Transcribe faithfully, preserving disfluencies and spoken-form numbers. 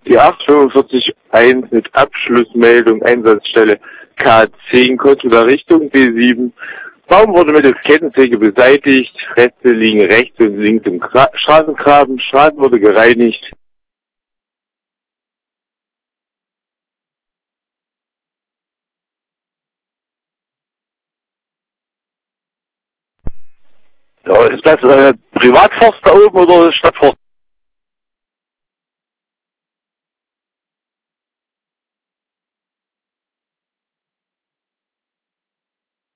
Die acht vier fünf eins mit Abschlussmeldung Einsatzstelle K zehn Kottler Richtung B sieben. Baum wurde mittels Kettensäge beseitigt, Reste liegen rechts und links im Gra Straßengraben, Straßen wurde gereinigt. Ja, ist das äh, Privatforst da oben oder Stadtforst?